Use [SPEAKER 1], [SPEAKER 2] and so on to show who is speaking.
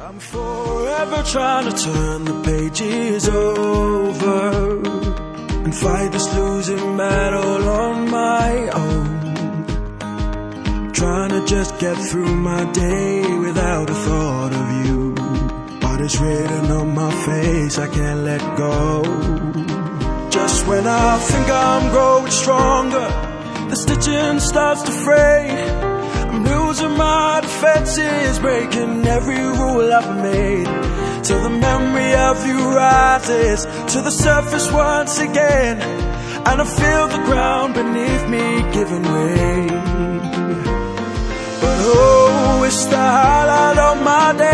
[SPEAKER 1] I'm forever trying to turn the pages over and fight this losing battle on my own. Trying to just get through my day without a thought of you, but it's written on my face, I can't let go. Just when I think I'm growing stronger, the stitching starts to fray. I'm losing my defenses, breaking every rule I've made, till the memory of you rises to the surface once again, and I feel the ground beneath me giving way. But oh, it's the highlight of my day.